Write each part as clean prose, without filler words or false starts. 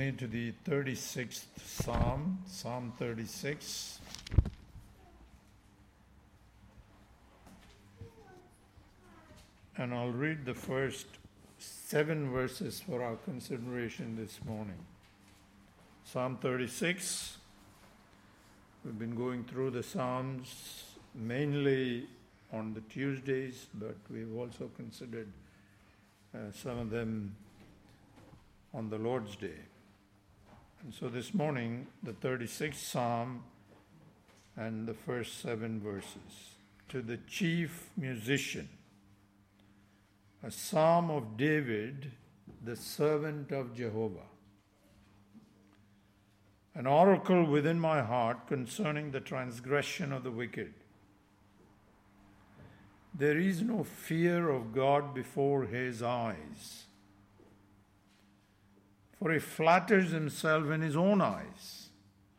me to the 36th Psalm, Psalm 36. And I'll read the first 7 verses for our consideration this morning. Psalm 36. We've been going through the Psalms mainly on the Tuesdays, but we've also considered some of them on the Lord's Day. And so this morning, the 36th Psalm and the first 7 verses. To the chief musician, a psalm of David, the servant of Jehovah. An oracle within my heart concerning the transgression of the wicked. There is no fear of God before his eyes, for he flatters himself in his own eyes.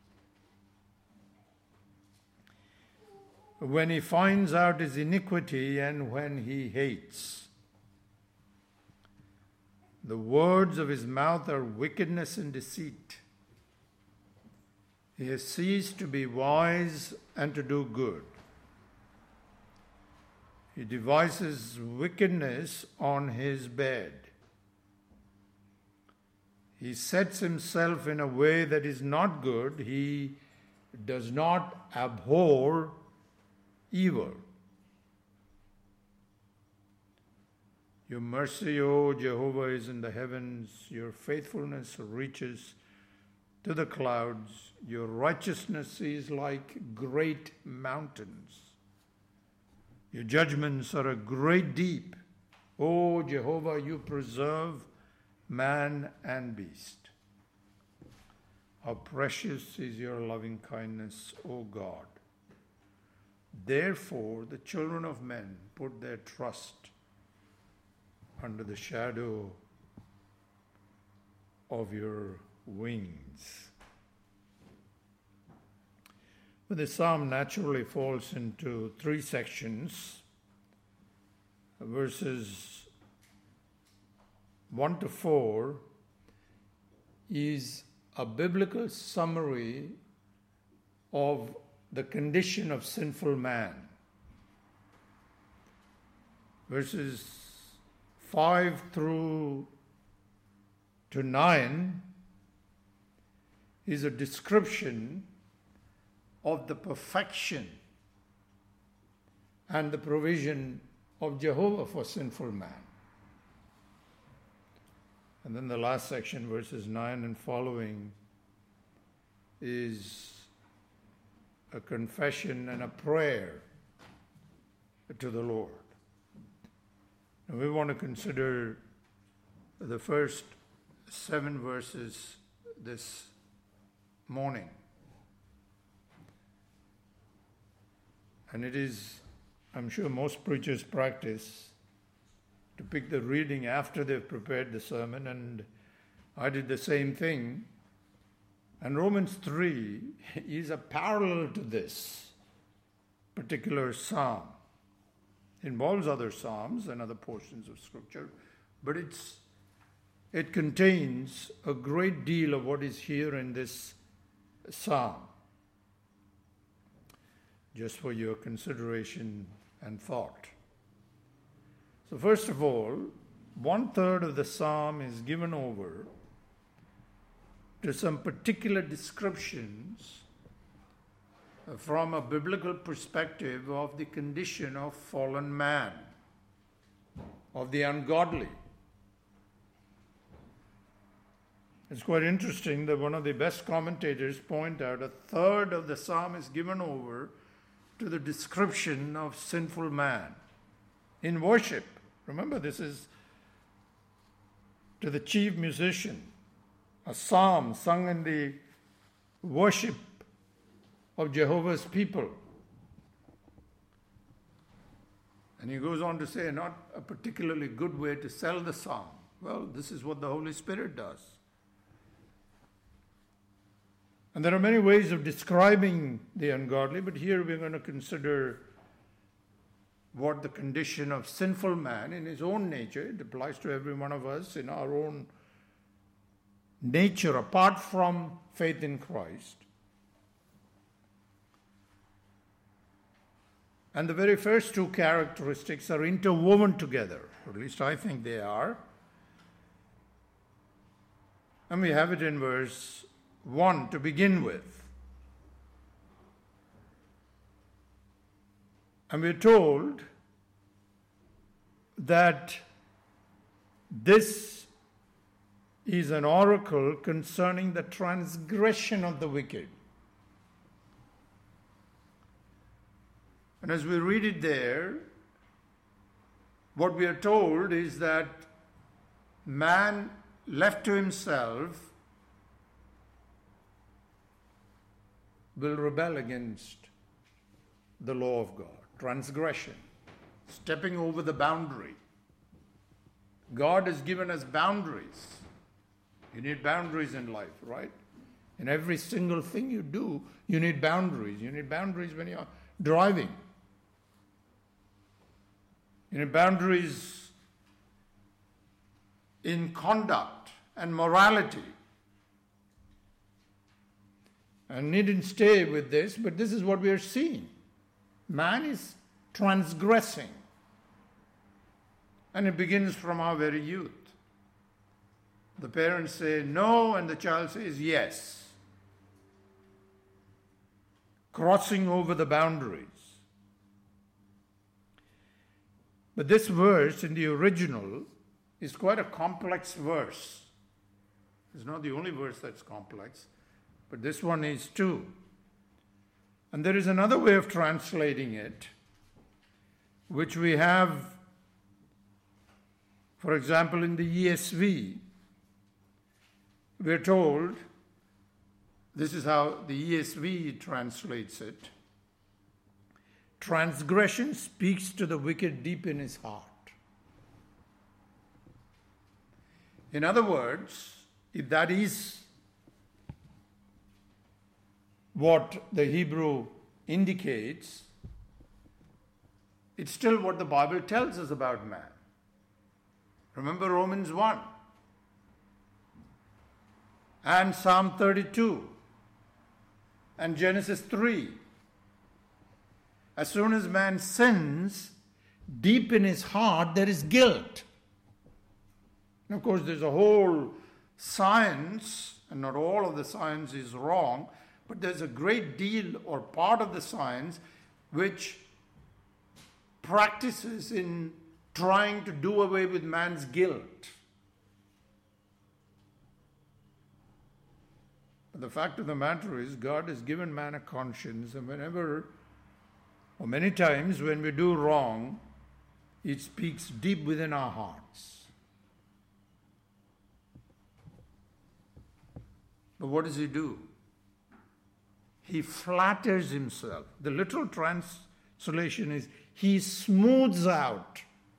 When he finds out his iniquity and when he hates, the words of his mouth are wickedness and deceit. He has ceased to be wise and to do good. He devises wickedness on his bed. He sets himself in a way that is not good. He does not abhor evil. Your mercy, O Jehovah, is in the heavens. Your faithfulness reaches to the clouds. Your righteousness is like great mountains. Your judgments are a great deep. O Jehovah, you preserve man and beast. How precious is your loving kindness, O God. Therefore, the children of men put their trust under the shadow of your wings. But the psalm naturally falls into 3 sections. Verses 1 to 4 is a biblical summary of the condition of sinful man. Verses 5 through to 9 is a description of the perfection and the provision of Jehovah for sinful man. And then the last section, verses 9 and following, is a confession and a prayer to the Lord. And we want to consider the first 7 verses this morning. And it is, I'm sure most preachers practice to pick the reading after they've prepared the sermon, and I did the same thing. And Romans 3 is a parallel to this particular psalm. It involves other psalms and other portions of Scripture, but it contains a great deal of what is here in this psalm. Just for your consideration and thought. So first of all, 1/3 of the psalm is given over to some particular descriptions from a biblical perspective of the condition of fallen man, of the ungodly. It's quite interesting that one of the best commentators point out 1/3 of the psalm is given over to the description of sinful man in worship. Remember, this is to the chief musician, a psalm sung in the worship of Jehovah's people. And he goes on to say, not a particularly good way to sell the psalm. Well, this is what the Holy Spirit does. And there are many ways of describing the ungodly, but here we're going to consider what the condition of sinful man in his own nature, it applies to every one of us in our own nature apart from faith in Christ. And the very first two characteristics are interwoven together, or at least I think they are. And we have it in verse 1 to begin with. And we're told that this is an oracle concerning the transgression of the wicked. And as we read it there, what we are told is that man left to himself will rebel against the law of God. Transgression, stepping over the boundary. God has given us boundaries. You need boundaries in life, right? In every single thing you do, you need boundaries. You need boundaries when you're driving. You need boundaries in conduct and morality. I needn't stay with this, but this is what we are seeing. Man is transgressing. And it begins from our very youth. The parents say no, and the child says yes. Crossing over the boundaries. But this verse in the original is quite a complex verse. It's not the only verse that's complex, but this one is too. And there is another way of translating it, which we have, for example, in the ESV. We're told, this is how the ESV translates it: transgression speaks to the wicked deep in his heart. In other words, if that is what the Hebrew indicates, it's still what the Bible tells us about man. Remember Romans 1 and Psalm 32 and Genesis 3. As soon as man sins, deep in his heart there is guilt. And of course, there's a whole science, and not all of the science is wrong, but there's a great deal or part of the science which practices in trying to do away with man's guilt. But the fact of the matter is, God has given man a conscience, and whenever or many times when we do wrong, it speaks deep within our hearts. But what does he do? He flatters himself. The literal translation is he smooths out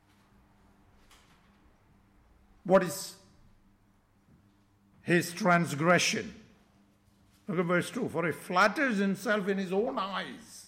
what is his transgression. Look at verse 2. For he flatters himself in his own eyes.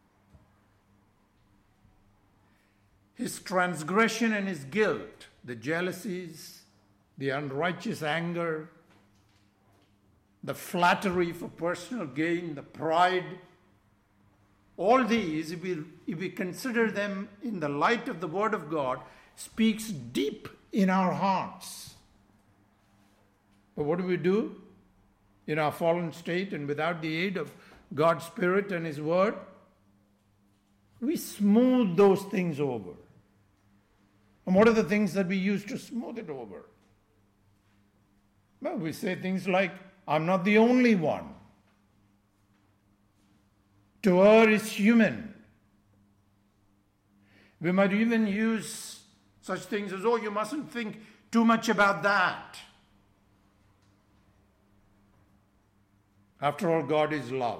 His transgression and his guilt, the jealousies, the unrighteous anger, the flattery for personal gain, the pride, all these, if we consider them in the light of the Word of God, speaks deep in our hearts. But what do we do in our fallen state and without the aid of God's Spirit and His Word? We smooth those things over. And what are the things that we use to smooth it over? Well, we say things like, I'm not the only one. To err is human. We might even use such things as, oh, you mustn't think too much about that. After all, God is love.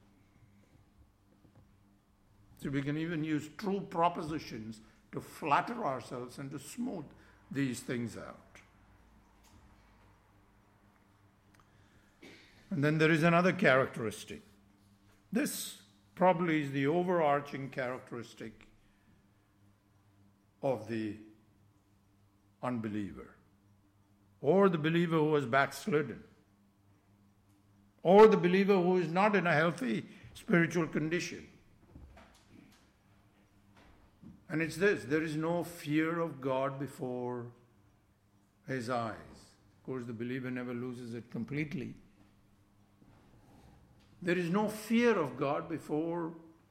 So we can even use true propositions to flatter ourselves and to smooth these things out. And then there is another characteristic. This probably is the overarching characteristic of the unbeliever. or the believer who has backslidden, or the believer who is not in a healthy spiritual condition. And it's this: there is no fear of God before his eyes. Of course, the believer never loses it completely. There is no fear of God before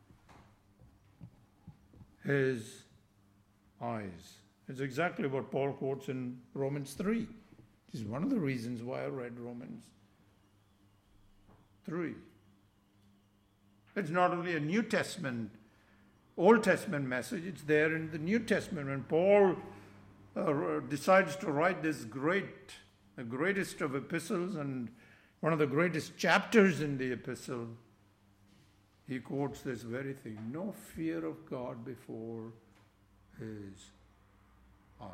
his eyes. It's exactly what Paul quotes in Romans 3. This is one of the reasons why I read Romans 3. It's not only a New Testament, Old Testament message, it's there in the New Testament. When Paul decides to write this the greatest of epistles and one of the greatest chapters in the epistle, he quotes this very thing: no fear of God before his eyes.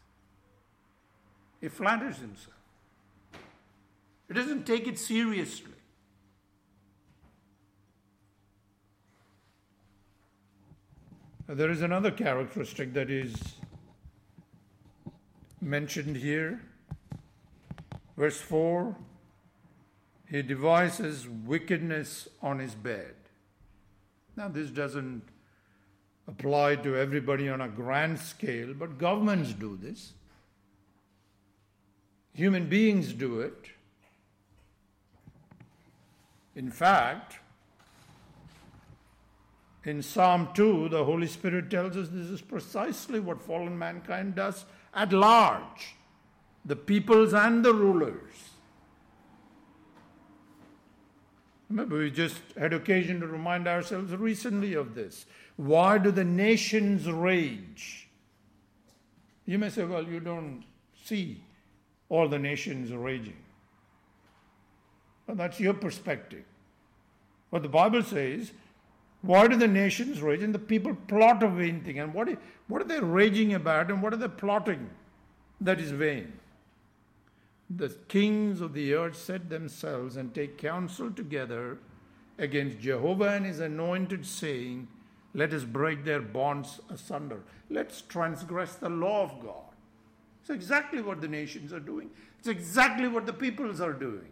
He flatters himself. He doesn't take it seriously. There is another characteristic that is mentioned here. Verse 4, he devises wickedness on his bed. Now, this doesn't apply to everybody on a grand scale, but governments do this. Human beings do it. In fact, in Psalm 2, the Holy Spirit tells us this is precisely what fallen mankind does at large, the peoples and the rulers. Remember, we just had occasion to remind ourselves recently of this. Why do the nations rage? You may say, well, you don't see all the nations raging. Well, that's your perspective. What the Bible says, why do the nations rage and the people plot a vain thing? And what are they raging about and what are they plotting that is vain? The kings of the earth set themselves and take counsel together against Jehovah and his anointed, saying, let us break their bonds asunder. Let's transgress the law of God. It's exactly what the nations are doing. It's exactly what the peoples are doing.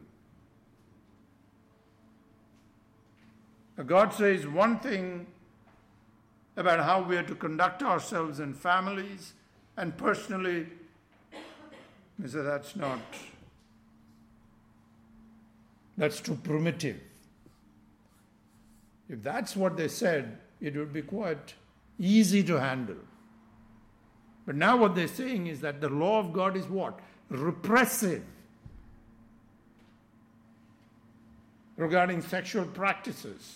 God says one thing about how we are to conduct ourselves in families and personally. He said that's too primitive. If that's what they said, it would be quite easy to handle. But now what they're saying is that the law of God is what? Repressive regarding sexual practices.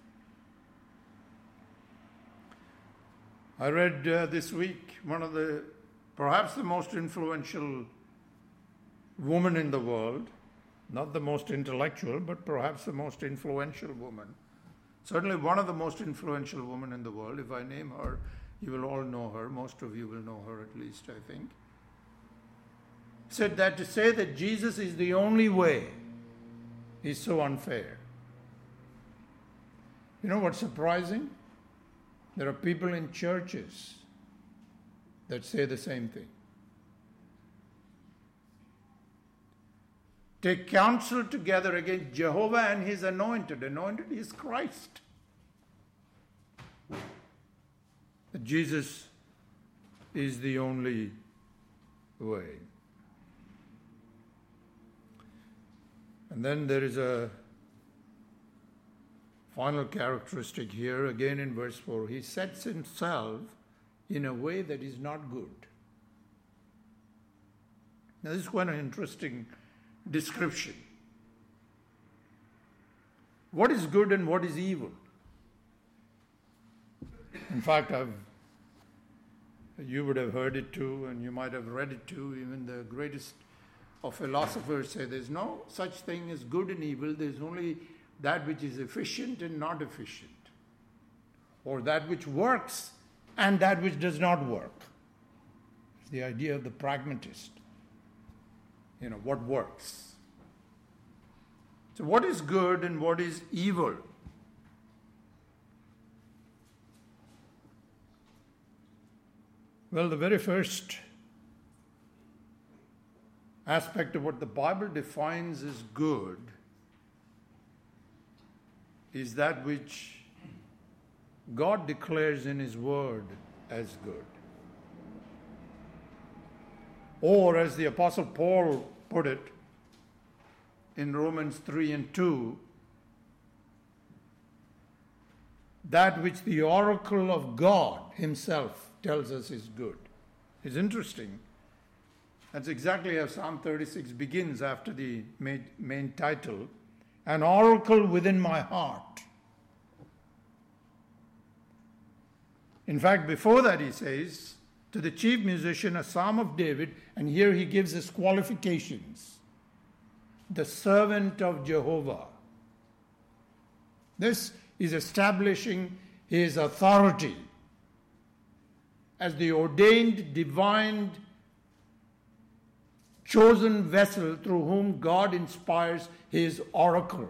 I read this week perhaps the most influential woman in the world, not the most intellectual, but perhaps the most influential woman. Certainly one of the most influential women in the world. If I name her, you will all know her. Most of you will know her at least, I think. Said that to say that Jesus is the only way is so unfair. You know what's surprising? There are people in churches that say the same thing. Take counsel together against Jehovah and his anointed. Anointed is Christ. That Jesus is the only way. And then there is a final characteristic here, again in verse 4. He sets himself in a way that is not good. Now, this is quite an interesting description. What is good and what is evil? In fact, you would have heard it too, and you might have read it too. Even the greatest of philosophers say there's no such thing as good and evil. There's only that which is efficient and not efficient, or that which works and that which does not work. It's the idea of the pragmatist. What works. So what is good and what is evil? Well, the very first aspect of what the Bible defines as good is that which God declares in His Word as good. Or, as the Apostle Paul put it in Romans 3 and 2, that which the oracle of God Himself tells us is good. It's interesting. That's exactly how Psalm 36 begins after the main title, an oracle within my heart. In fact, before that he says, to the chief musician, a psalm of David, and here he gives his qualifications. The servant of Jehovah. This is establishing his authority as the ordained, divine, chosen vessel through whom God inspires His oracle.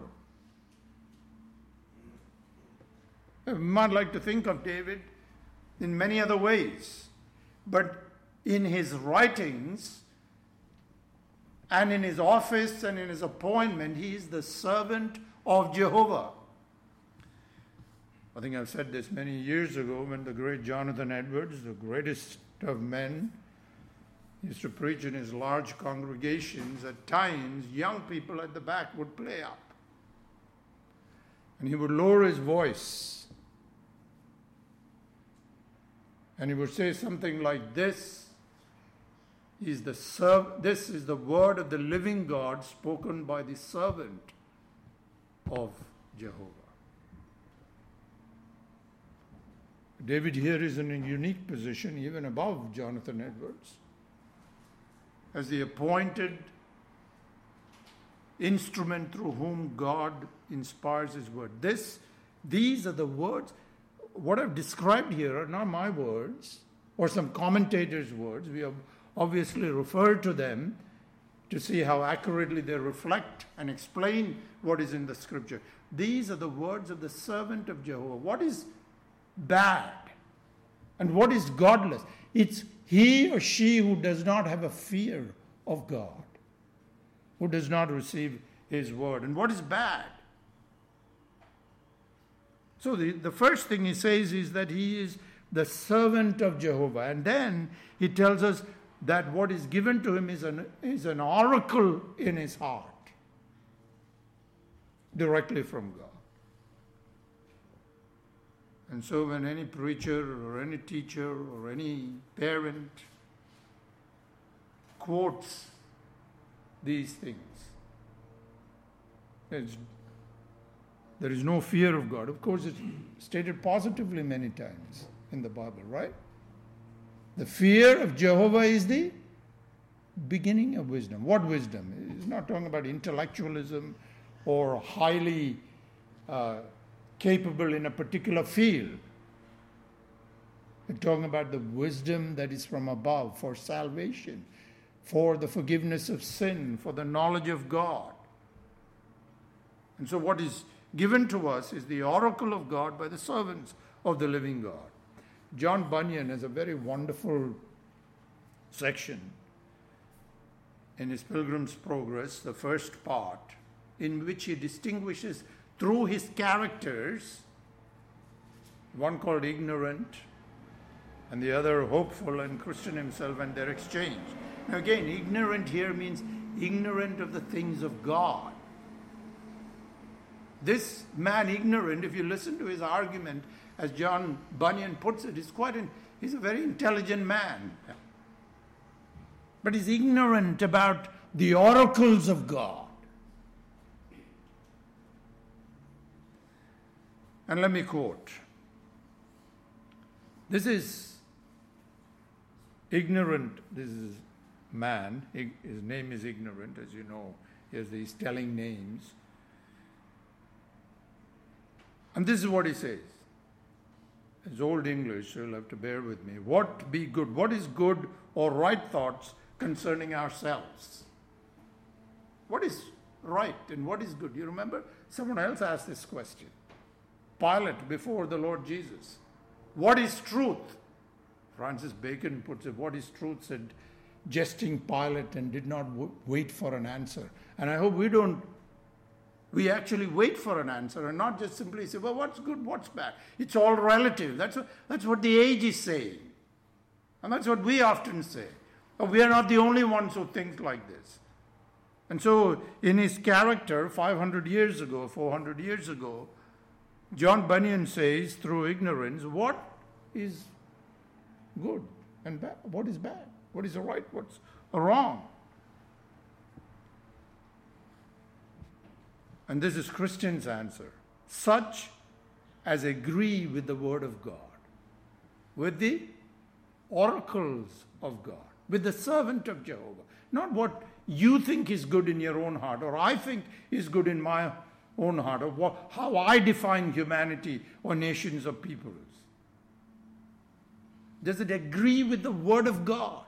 We might like to think of David in many other ways, but in his writings and in his office and in his appointment, he is the servant of Jehovah. I think I've said this many years ago when the great Jonathan Edwards, the greatest of men, used to preach in his large congregations. At times, young people at the back would play up. And he would lower his voice. And he would say something like this is the word of the living God spoken by the servant of Jehovah. David here is in a unique position, even above Jonathan Edwards, as the appointed instrument through whom God inspires His word. These are the words. What I've described here are not my words or some commentators' words. We have obviously referred to them to see how accurately they reflect and explain what is in the Scripture. These are the words of the servant of Jehovah. What is bad and what is godless? It's he or she who does not have a fear of God, who does not receive His word. And what is bad? So the first thing he says is that he is the servant of Jehovah. And then he tells us that what is given to him is an oracle in his heart, directly from God. And so when any preacher or any teacher or any parent quotes these things, there is no fear of God. Of course, it's stated positively many times in the Bible, right? The fear of Jehovah is the beginning of wisdom. What wisdom? It's not talking about intellectualism or highly capable in a particular field. We're talking about the wisdom that is from above for salvation, for the forgiveness of sin, for the knowledge of God. And so what is given to us is the oracle of God by the servants of the living God. John Bunyan has a very wonderful section in his Pilgrim's Progress, the first part, in which he distinguishes through his characters, one called ignorant and the other hopeful and Christian himself, and their exchange. Now again, ignorant here means ignorant of the things of God. This man ignorant, if you listen to his argument, as John Bunyan puts it, he's a very intelligent man. But he's ignorant about the oracles of God. And let me quote. This is ignorant, this is man, his name is ignorant, as you know, he has these telling names. And this is what he says. It's old English, so you'll have to bear with me. What be good? What is good or right thoughts concerning ourselves? What is right and what is good? You remember? Someone else asked this question. Pilate before the Lord Jesus. What is truth? Francis Bacon puts it, what is truth? Said, jesting Pilate and did not wait for an answer. And I hope we actually wait for an answer and not just simply say, well, what's good, what's bad? It's all relative. That's what the age is saying. And that's what we often say. But we are not the only ones who think like this. And so in his character, 500 years ago, 400 years ago, John Bunyan says, through ignorance, what is good and bad? What is bad? What is right? What's wrong? And this is Christian's answer. Such as agree with the word of God, with the oracles of God, with the servant of Jehovah. Not what you think is good in your own heart, or I think is good in my own heart, or how I define humanity or nations or peoples. Does it agree with the word of God?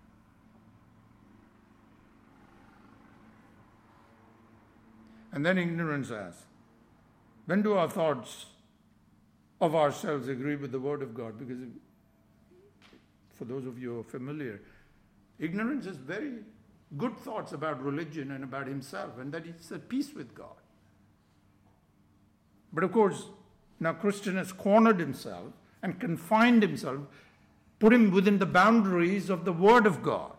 And then ignorance asks, when do our thoughts of ourselves agree with the word of God? Because for those of you who are familiar, ignorance is very good thoughts about religion and about himself, and that he's at peace with God. But of course, now Christian has cornered himself and confined himself, put him within the boundaries of the word of God.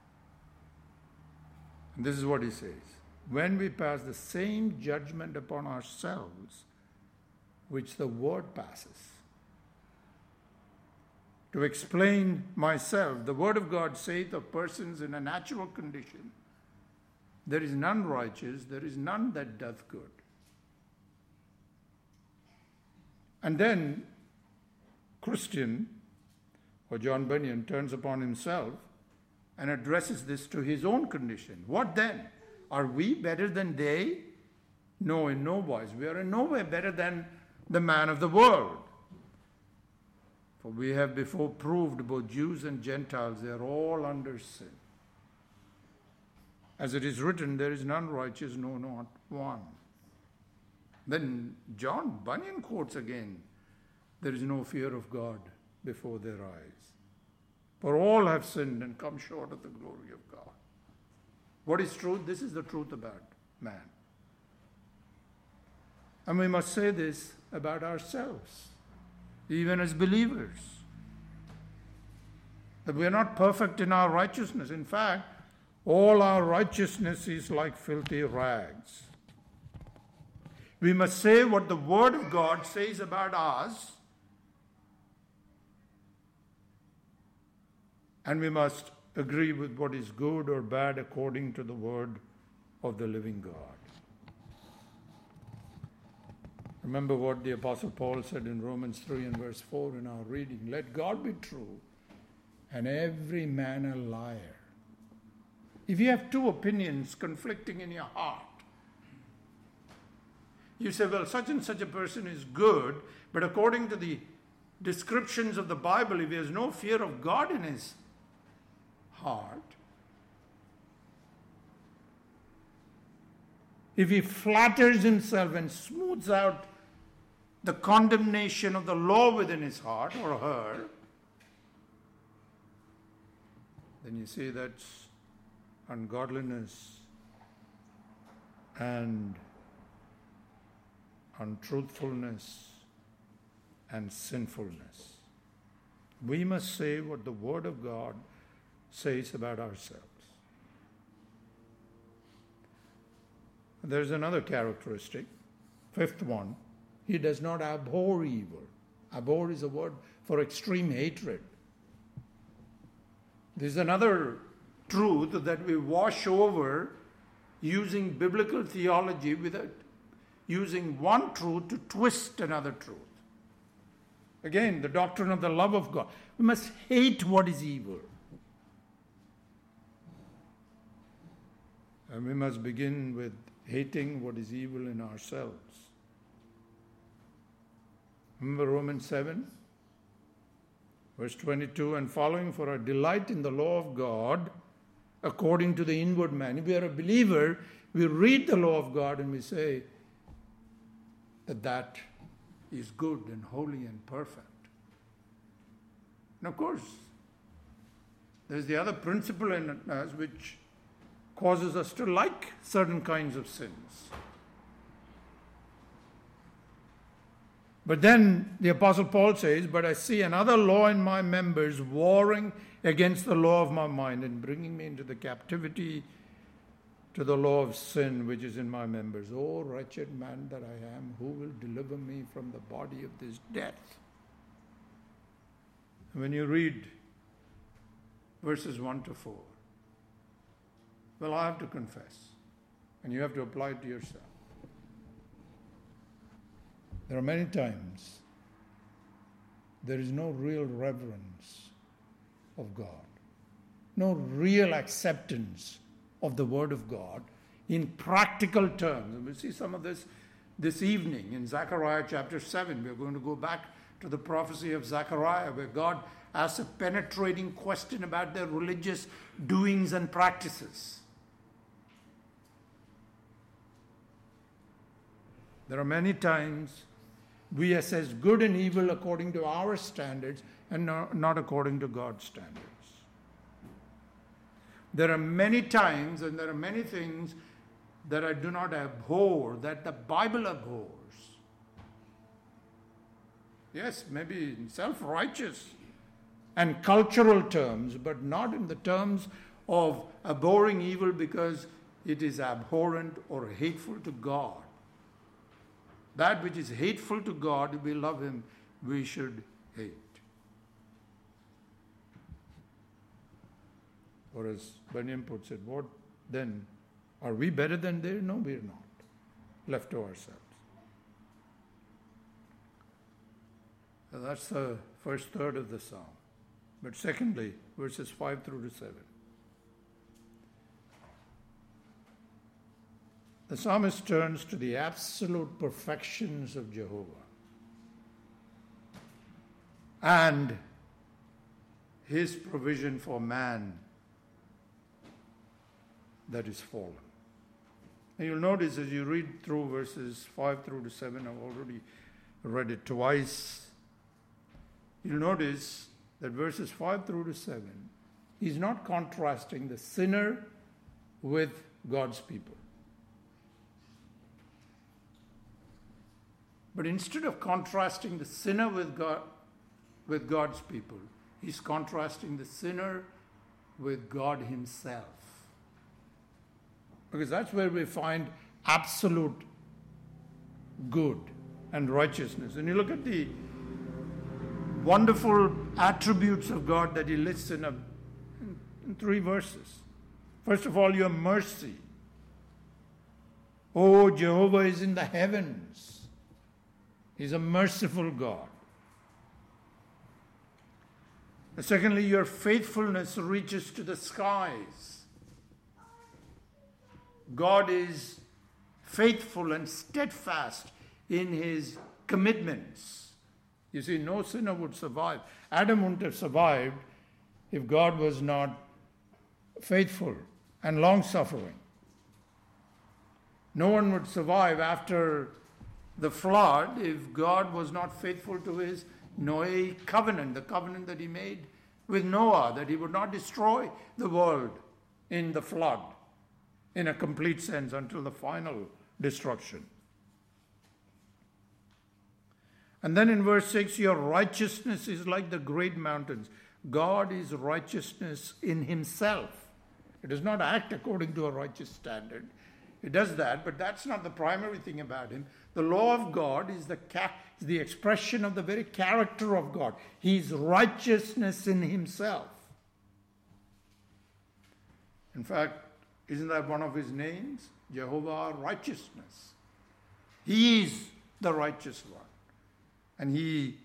And this is what he says. When we pass the same judgment upon ourselves which the word passes. To explain myself, the word of God saith of persons in a natural condition, there is none righteous, there is none that doth good. And then Christian, or John Bunyan, turns upon himself and addresses this to his own condition. What then? Are we better than they? No, in no wise. We are in no way better than the man of the world. For we have before proved, both Jews and Gentiles, they are all under sin. As it is written, there is none righteous, no, not one. Then John Bunyan quotes again, there is no fear of God before their eyes. For all have sinned and come short of the glory of God. What is truth? This is the truth about man. And we must say this about ourselves, even as believers, that we are not perfect in our righteousness. In fact, all our righteousness is like filthy rags. We must say what the Word of God says about us, and we must agree with what is good or bad according to the word of the living God. Remember what the Apostle Paul said in Romans 3 and verse 4 in our reading. Let God be true and every man a liar. If you have two opinions conflicting in your heart, you say, well, such and such a person is good, but according to the descriptions of the Bible, if he has no fear of God in his heart, if he flatters himself and smooths out the condemnation of the law within his heart or her, then you see that's ungodliness and untruthfulness and sinfulness. We must say what the Word of God says about ourselves. There's another characteristic, fifth one. He does not abhor evil. Abhor is a word for extreme hatred. There's another truth that we wash over using biblical theology without using one truth to twist another truth. Again, the doctrine of the love of God. We must hate what is evil. And we must begin with hating what is evil in ourselves. Remember Romans 7, verse 22, and following, for our delight in the law of God according to the inward man. If we are a believer, we read the law of God and we say that that is good and holy and perfect. And of course, There's the other principle in us which causes us to like certain kinds of sins. But then the Apostle Paul says, but I see another law in my members warring against the law of my mind and bringing me into the captivity to the law of sin which is in my members. O wretched man that I am, who will deliver me from the body of this death? When you read verses 1 to 4, well, I have to confess, and you have to apply it to yourself. There are many times there is no real reverence of God, no real acceptance of the Word of God in practical terms. And we'll see some of this evening in Zechariah chapter 7. We're going to go back to the prophecy of Zechariah, where God asks a penetrating question about their religious doings and practices. There are many times we assess good and evil according to our standards and not according to God's standards. There are many times and there are many things that I do not abhor, that the Bible abhors. Yes, maybe in self-righteous and cultural terms, but not in the terms of abhorring evil because it is abhorrent or hateful to God. That which is hateful to God, if we love Him, we should hate. Or as Bunyan puts it, what then? Are we better than they? No, we are not. Left to ourselves. So that's the first third of the psalm. But secondly, verses 5 through to 7. The psalmist turns to the absolute perfections of Jehovah and His provision for man that is fallen. And you'll notice as you read through verses 5 through to 7, I've already read it twice. You'll notice that verses 5 through to 7, he's not contrasting the sinner with God's people. But instead of contrasting the sinner with God's people, he's contrasting the sinner with God Himself. Because that's where we find absolute good and righteousness. And you look at the wonderful attributes of God that He lists in 3 verses. First of all, your mercy. Oh, Jehovah is in the heavens. He's a merciful God. And secondly, your faithfulness reaches to the skies. God is faithful and steadfast in His commitments. You see, no sinner would survive. Adam wouldn't have survived if God was not faithful and long-suffering. No one would survive after the flood if God was not faithful to His Noahic covenant, the covenant that He made with Noah, that He would not destroy the world in the flood in a complete sense until the final destruction. And then in verse 6, your righteousness is like the great mountains. God is righteousness in Himself. It does not act according to a righteous standard. It does that, but that's not the primary thing about Him. The law of God is the expression of the very character of God. He's righteousness in Himself. In fact, isn't that one of His names? Jehovah Righteousness. He is the righteous one. And He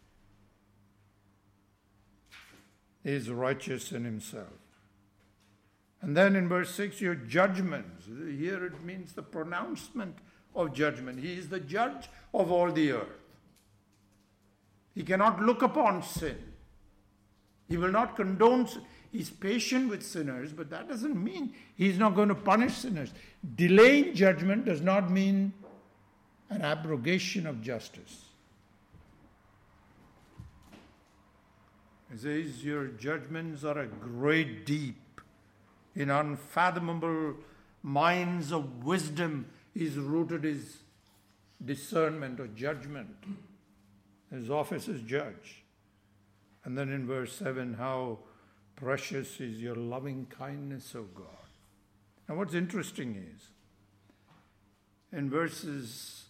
is righteous in Himself. And then in verse 6, your judgments. Here it means the pronouncement of judgment. He is the judge of all the earth. He cannot look upon sin. He will not condone sin. He's patient with sinners, but that doesn't mean He's not going to punish sinners. Delaying judgment does not mean an abrogation of justice. He says, your judgments are a great deep. In unfathomable minds of wisdom is rooted his discernment or judgment. His office is judge. And then in verse 7, how precious is your loving kindness, O God. Now what's interesting is, in verses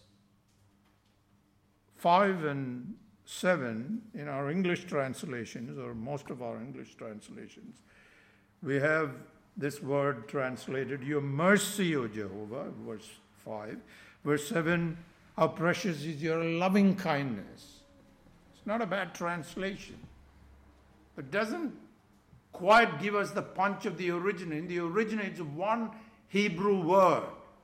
5 and 7, in our English translations, or most of our English translations, we have this word translated, your mercy, O Jehovah, verse 5. Verse 7, how precious is your loving kindness. It's not a bad translation. It doesn't quite give us the punch of the original. In the original, it's one Hebrew word.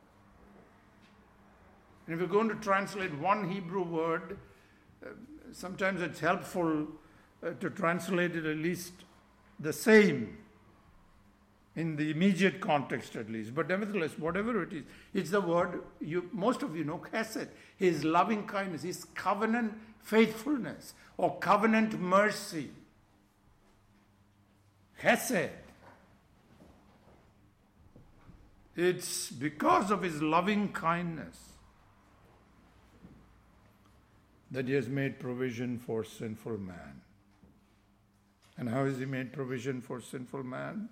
And if you're going to translate one Hebrew word, sometimes it's helpful to translate it at least the same in the immediate context at least. But nevertheless, whatever it is, it's the word, most of you know, chesed, his loving kindness, his covenant faithfulness or covenant mercy. Chesed. It's because of his loving kindness that he has made provision for sinful man. And how has he made provision for sinful man?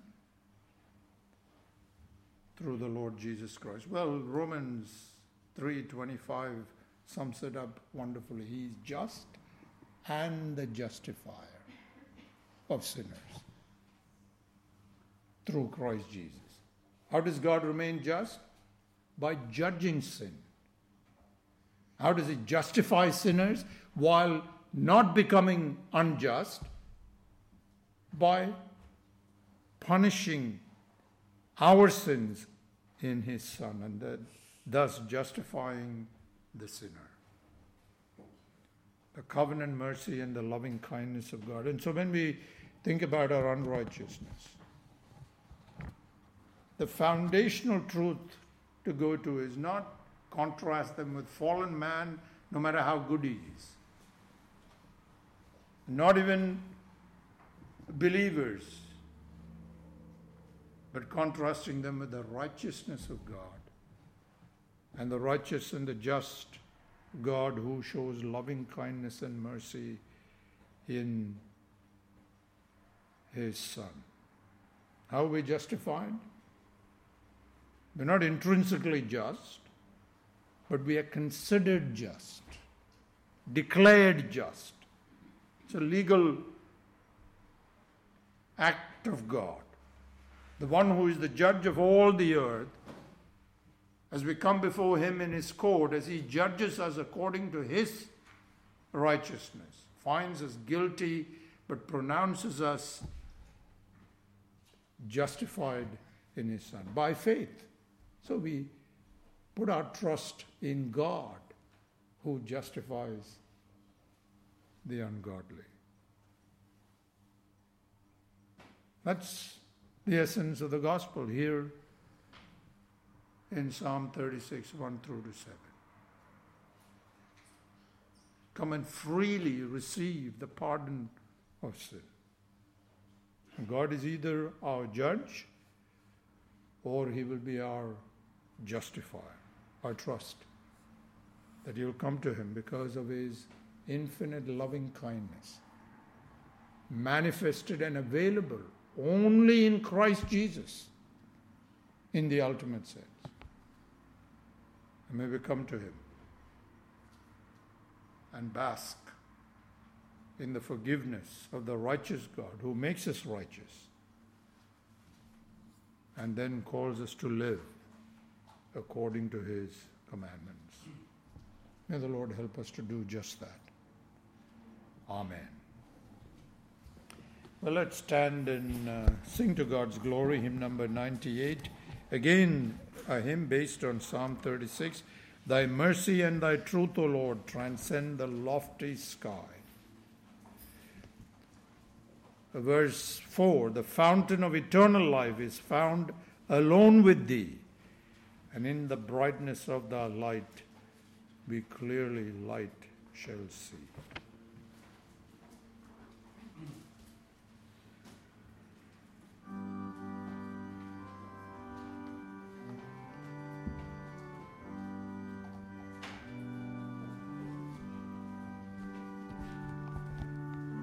Through the Lord Jesus Christ. Well, Romans 3:25 sums it up wonderfully. He is just and the justifier of sinners through Christ Jesus. How does God remain just? By judging sin. How does he justify sinners while not becoming unjust? By punishing our sins in his Son, and thus justifying the sinner. The covenant mercy and the loving kindness of God. And so when we think about our unrighteousness, the foundational truth to go to is not contrast them with fallen man, no matter how good he is. Not even believers, but contrasting them with the righteousness of God and the righteous and the just God who shows loving kindness and mercy in his Son. How are we justified? We're not intrinsically just, but we are considered just, declared just. It's a legal act of God. The one who is the judge of all the earth, as we come before him in his court, as he judges us according to his righteousness, finds us guilty, but pronounces us justified in his Son by faith. So we put our trust in God who justifies the ungodly. That's the essence of the gospel here in Psalm 36, 1 through to 7. Come and freely receive the pardon of sin. And God is either our judge or he will be our justifier. I trust that you'll come to him because of his infinite loving kindness, manifested and available only in Christ Jesus in the ultimate sense. And may we come to him and bask in the forgiveness of the righteous God who makes us righteous and then calls us to live according to his commandments. May the Lord help us to do just that. Amen. Well, let's stand and sing to God's glory, hymn number 98. Again, a hymn based on Psalm 36. Thy mercy and thy truth, O Lord, transcend the lofty sky. Verse 4, the fountain of eternal life is found alone with thee, and in the brightness of thy light we clearly light shall see.